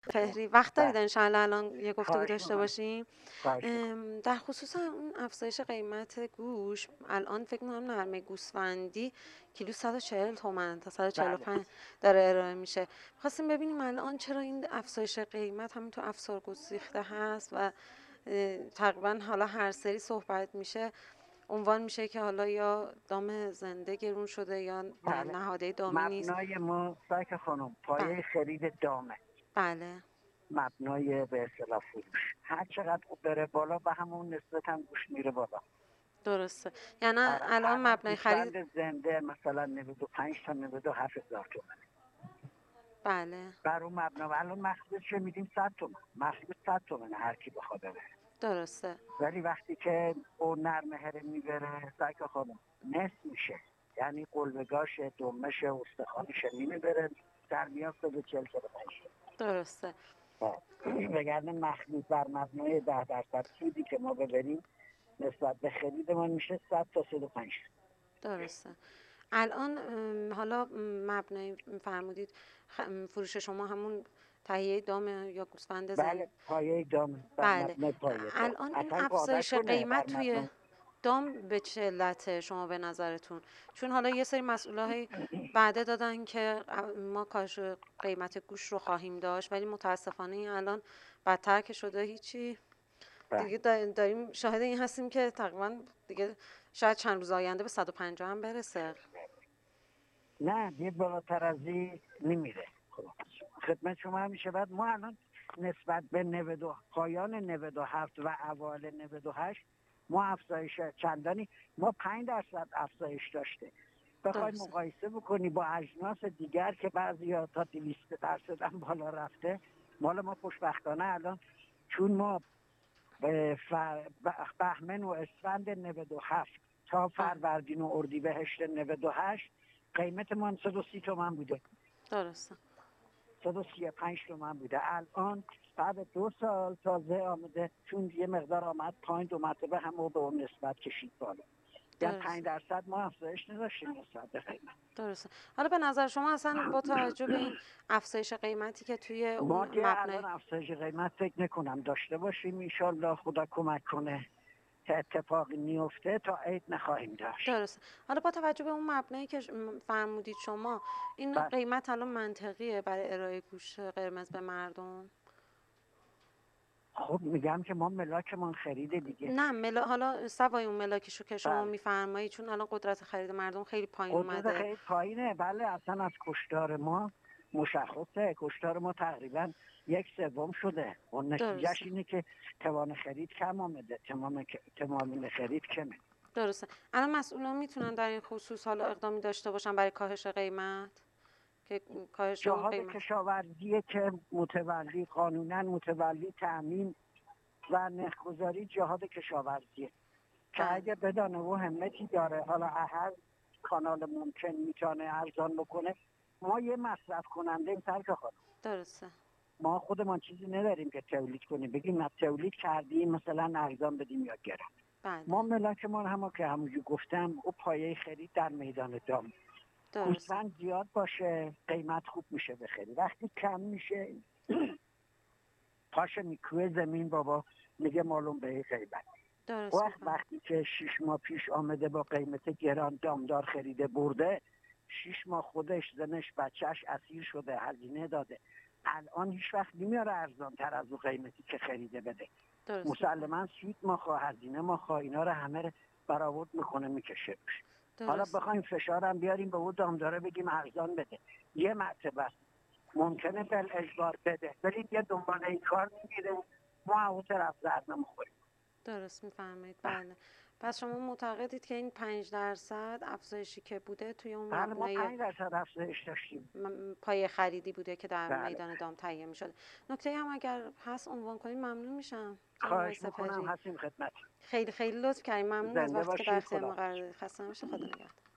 خیلی وقت دارید بله. انشالله الان یه گفتگو خواهش داشته میکنم. باشیم. خواهش میکنم. در خصوص اون افزایش قیمت گوش، الان فکر می‌کنم نرمه گوسفندی کیلو 140 تومن تا بله. 145 داره ارائه میشه. خواستیم ببینیم الان چرا این افزایش قیمت همین تو افسار گسیخته هست و تقریبا حالا هر سری صحبت میشه عنوان میشه که حالا یا دام زنده گرون شده یا بله. نهاده دامی نیست. مبنای ما سایک خانم پایه بله خرید دامه. بله مبنای به اصطلاح فروش هر چقدر خوب بره بالا به همون نسبت هم گوش میره بالا. درسته. یعنی آره الان الان مبنای خرید. گوسفند زنده مثلا 95 تا 97 هزار تومن. بله بر اون مبنا و الان مخصوصش میدیم 100 تومن. مخصوص 100 تومن هر کی بخواد بره. درسته. ولی وقتی که اون نرم هره میبره سایک خانم نصف میشه. یعنی قلبگاش دمش استخوانش میبره در میاد 140 45. درسته. وگرنه مخلوط بر مبنای 10% سودی که ما ببریم نسبت به خریدمان میشه 100 تا 105. درسته. الان حالا مبنای فرمودید فروش شما همون تهیه دام یا گوسفند بله پایه دام بر بله. مبنای پایه دام الان این اصلا افزایش قاعدتونه بر قیمت توی مبنای. دام به چه علته شما به نظرتون؟ چون حالا یه سری مسئولای وعده دادن که ما کاهش قیمت گوش رو خواهیم داشت ولی متاسفانه این الان بدتر که شده هیچی بله. دیگه داریم شاهد این هستیم که تقریبا دیگه شاید چند روز آینده به 150 هم برسه. نه دیگه بالاتر از این نمیره. خدمت شما همیشه بعد ما الان نسبت به 90 پایان 97 و اوایل 98 ما افزایش چندانی ما 5% افزایش داشته. بخوای درسته. مقایسه بکنی با اجناس دیگر که بعضی تا 200% هم بالا رفته مال ما خوشبختانه الان چون ما بهمن و اسفند 97 تا بله. فروردین و اردیبهشت 98 قیمت ما 130 تومن بوده. درسته. 135 تومن بوده. الان بعد 2 سال تازه آمده چون یه مقدار آمد پایین 2 مرتبه هم به اون نسبت کشید بالا. یعنی درسته. 5% ما افزایش نداشتیم نسبت به قیمت. درسته. حالا به نظر شما اصلا با توجه به این افزایش قیمتی که توی ما اون که مبنای الان افزایش قیمت فکر نکنم داشته باشیم. انشالله خدا کمک کنه که اتفاقی میفته تا عید نخواهیم داشت. درسته. حالا با توجه به اون مبنایی که فرمودید شما این بله. قیمت الان منطقیه برای ارائه گوشت قرمز به مردم؟ خب میگم که ما ملاکمون خریده دیگه. نه حالا سوای اون ملاکشو که شما بله. میفرمایید چون الان قدرت خرید مردم خیلی پایین قدرت اومده. خیلی پایینه. بله اصلا از کشتار ما مشخصه. کشتار ما تقریبا 1/3 شده و نتیجهش درسته. اینه که توان خرید کم آمده. توان خرید کمه. درسته. الان مسئولان میتونن در این خصوص حالا اقدامی داشته باشن برای کاهش قیمت که کاهش اون جهاد قیمت. کشاورزی که متولی قانونا متولی تامین و نرخ‌گذاری جهاد کشاورزی که بله. اگه بدانه و همتی داره حالا هر کانال ممکن میتونه ارزان بکنه. ما یه مصرف کننده ترک خانم درسته. ما خودمان چیزی نداریم که تولید کنیم بگیم ما تولید کردیم مثلا ارزان بدیم یا گران. بله. ما ملاکمان هم که همونجور گفتم او پایه خرید در میدان دام. درسته. گوسفند زیاد باشه قیمت خوب میشه بخری. وقتی کم میشه پاش میکوه زمین بابا میگه مالون به این قیمت. درست میفهم. وقتی که 6 ماه پیش آمده با قیمت گران دامدار خریده برده 6 ماه خودش زنش بچهش اسیر شده هزینه داده الان هیچ وقت نمیاره ارزان تر از اون قیمتی که خریده بده. درست میفهم. مسلما سود ما خواه هزینه ما خواه اینا رو همه رو برآورد میکنه میکشه روش. حالا درست. بخوایم فشارم بیاریم به اون دامداره بگیم ارزان بده یه مرتبه است. ممکنه بل اجبار بده ولی یه دنبال این کار میگیره ما اون طرف زرد نمیخوریم. درست میفرمایید. بله. پس شما معتقدید که این 5% افزایشی که بوده توی اون بله ما مبنای 5% افزایش داشتیم. پای خریدی بوده که در بله. میدان دام تهیه میشده. نکته هم اگر هست عنوان کنید ممنون میشم جناب آقای خواهش میکنم سپهری. هستیم خدمت. خیلی خیلی لطف کردید. ممنون از زنده وقتی که در باشید. اختیار ما خدا قرار دادید. خسته نباشید. خدا نگهدار.